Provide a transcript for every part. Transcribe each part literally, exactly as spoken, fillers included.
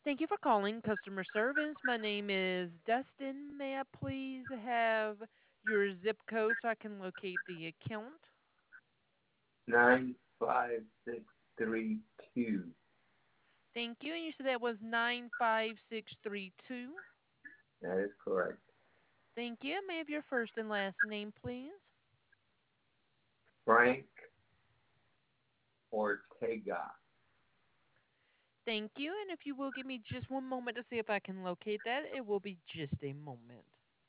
Thank you for calling customer service. My name is Dustin. May I please have your zip code so I can locate the account? Nine five six three two. Thank you. And you said that was nine five six three two. That is correct. Thank you. May I have your first and last name, please? Frank Ortega. Thank you. And if you will give me just one moment to see if I can locate that, it will be just a moment.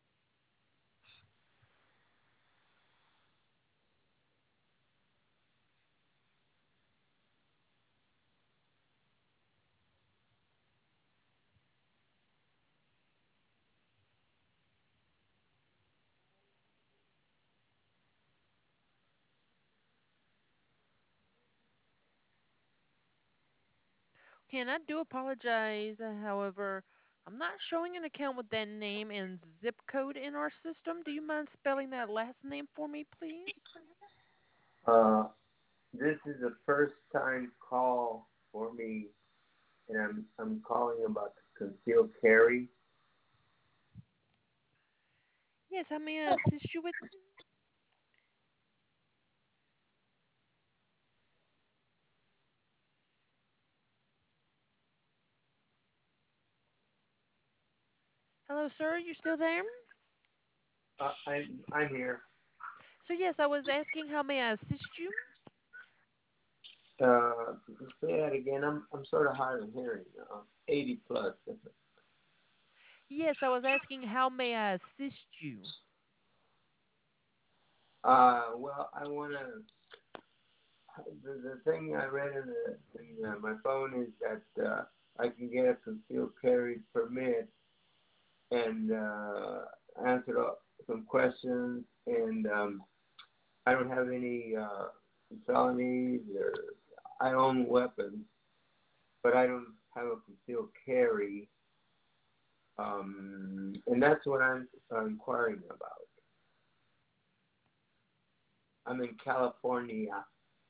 Okay, and I do apologize. uh, However, I'm not showing an account with that name and zip code in our system. Do you mind spelling that last name for me, please? Uh, this is a first time call for me, and I'm I'm calling about the concealed carry. Yes, how may I assist you with? Hello, sir. You still there? Uh, I'm I'm here. So yes, I was asking how may I assist you? Uh, say that again. I'm I'm sort of hard of hearing. Uh, eighty plus. Yes, I was asking how may I assist you? Uh, well, I wanna. The, the thing I read in, the, in uh, my phone is that uh, I can get a concealed carry permit and uh, answered some questions, and um, I don't have any uh, felonies or I own weapons, but I don't have a concealed carry, um, and that's what I'm uh, inquiring about. I'm in California.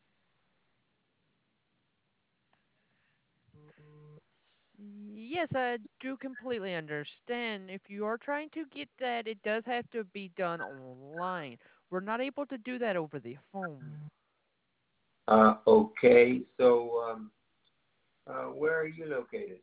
Yes, I do completely understand. If you are trying to get that, it does have to be done online. We're not able to do that over the phone. Uh, okay, so um, uh, where are you located?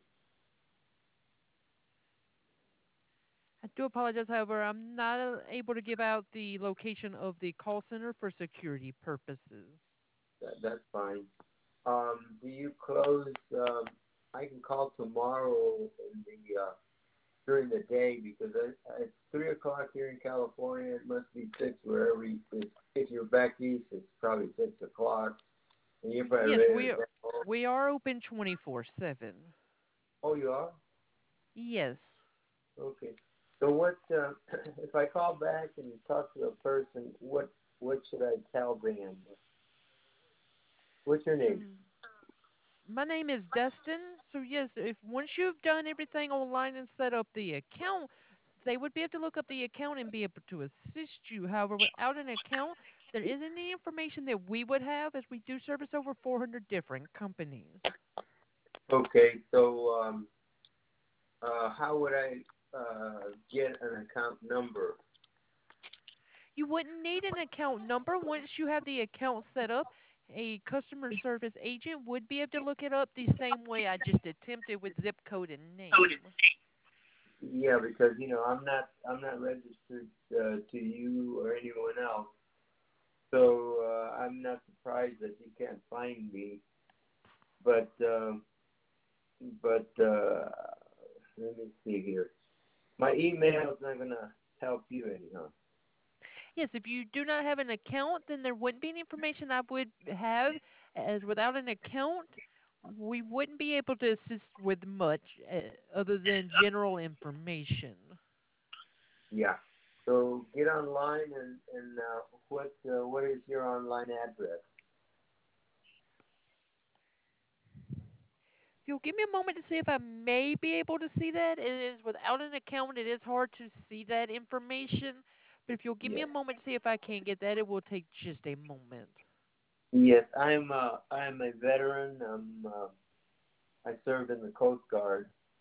I do apologize, however, I'm not uh, able to give out the location of the call center for security purposes. That, that's fine. Um, do you close? Um, I can call tomorrow in the uh, during the day because I, it's three o'clock here in California. It must be six wherever you, if, if you're back east. It's probably six o'clock, and you're probably Yes, ready to we are, get home. we are open twenty-four seven. Oh, you are? Yes. Okay. So what? Uh, if I call back and talk to a person, what what should I tell them? What's your So name? my name is Dustin. So yes, if once you've done everything online and set up the account, they would be able to look up the account and be able to assist you. However, without an account, there isn't any information that we would have as we do service over four hundred different companies. Okay. So um, uh, how would I uh, get an account number? You wouldn't need an account number once you have the account set up. A customer service agent would be able to look it up the same way I just attempted with zip code and name. Yeah, because you know I'm not I'm not registered uh, to you or anyone else, so uh, I'm not surprised that you can't find me. But um, but uh, let me see here. My email is not gonna help you anyhow. Yes, if you do not have an account, then there wouldn't be any information I would have, as without an account, we wouldn't be able to assist with much uh, other than general information. Yeah. So get online and and uh, what uh, what is your online address? If you'll give me a moment to see if I may be able to see that, it is without an account, it is hard to see that information. But if you'll give me Yes. a moment to see if I can get that, it will take just a moment. Yes, I'm uh, I'm a veteran. I'm uh, I served in the Coast Guard.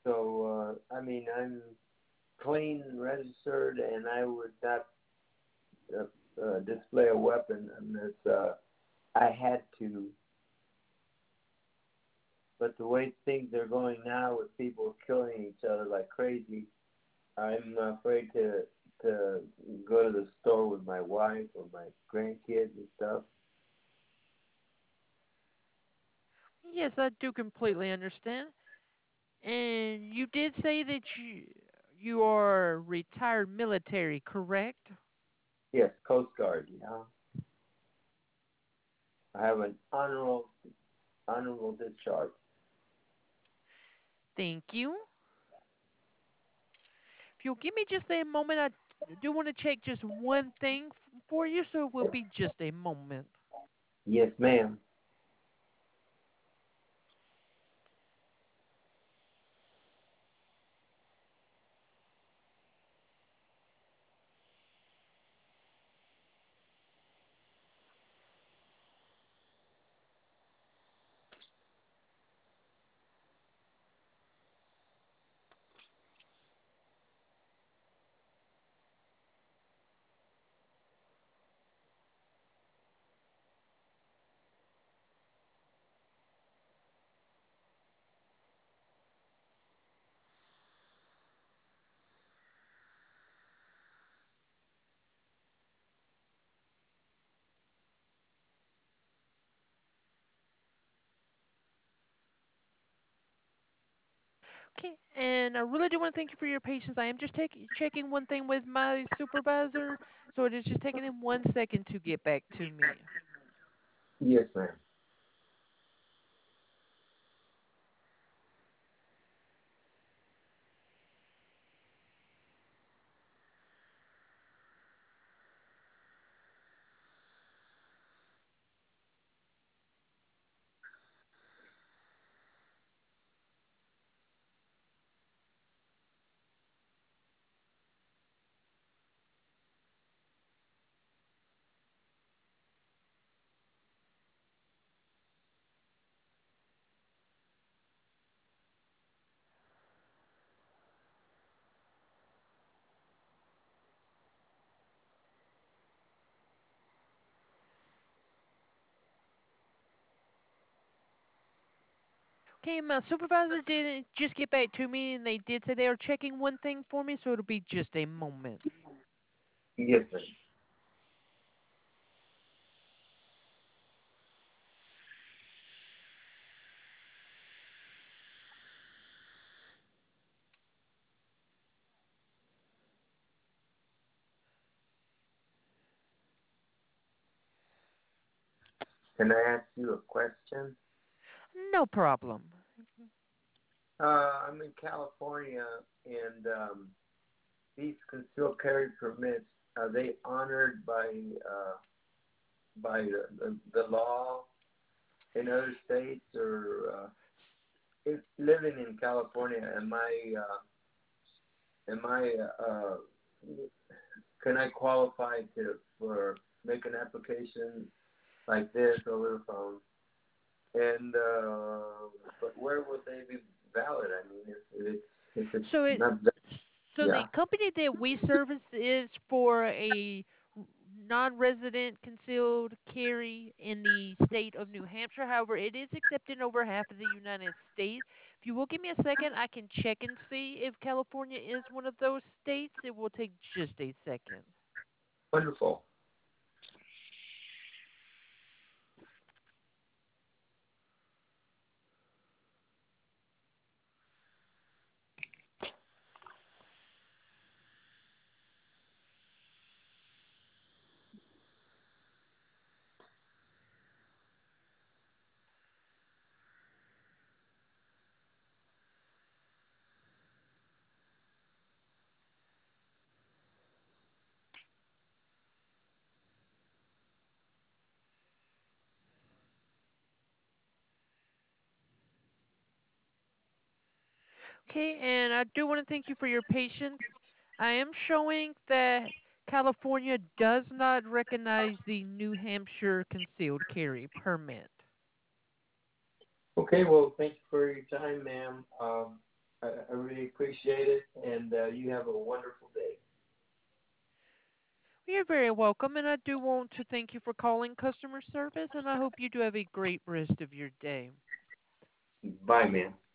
So uh, I mean, I'm clean, registered, and I would not uh, uh, display a weapon unless uh, I had to. But the way things are going now, with people killing each other like crazy, I'm afraid to to go to the store with my wife or my grandkids and stuff. Yes, I do completely understand. And you did say that you you are retired military, correct? Yes, Coast Guard. Yeah, I have an honorable honorable discharge. Thank you. If you'll give me just a moment, I do want to check just one thing f- for you, so it will be just a moment. Yes, ma'am. Okay, and I really do want to thank you for your patience. I am just taking checking one thing with my supervisor, so it is just taking him one second to get back to me. Yes, ma'am. Okay, my supervisor did just get back to me, and they did say they are checking one thing for me, so it'll be just a moment. Yes, ma'am. Can I ask you a question? No problem. Uh, I'm in California, and um, these concealed carry permits, are they honored by uh, by the, the, the law in other states, or uh, if living in California, am I uh, am I uh, can I qualify to for make an application like this over the phone? And uh, but where would they be valid? I mean, if it's if it's So it not that, so the yeah, company that we service is for a non-resident concealed carry in the state of New Hampshire. However, it is accepted in over half of the United States. If you will give me a second, I can check and see if California is one of those states. It will take just a second. wonderful. Okay, and I do want to thank you for your patience. I am showing that California does not recognize the New Hampshire concealed carry permit. Okay, well, thank you for your time, ma'am. Um, I, I really appreciate it, and uh, you have a wonderful day. You're very welcome, and I do want to thank you for calling customer service, and I hope you do have a great rest of your day. Bye, man.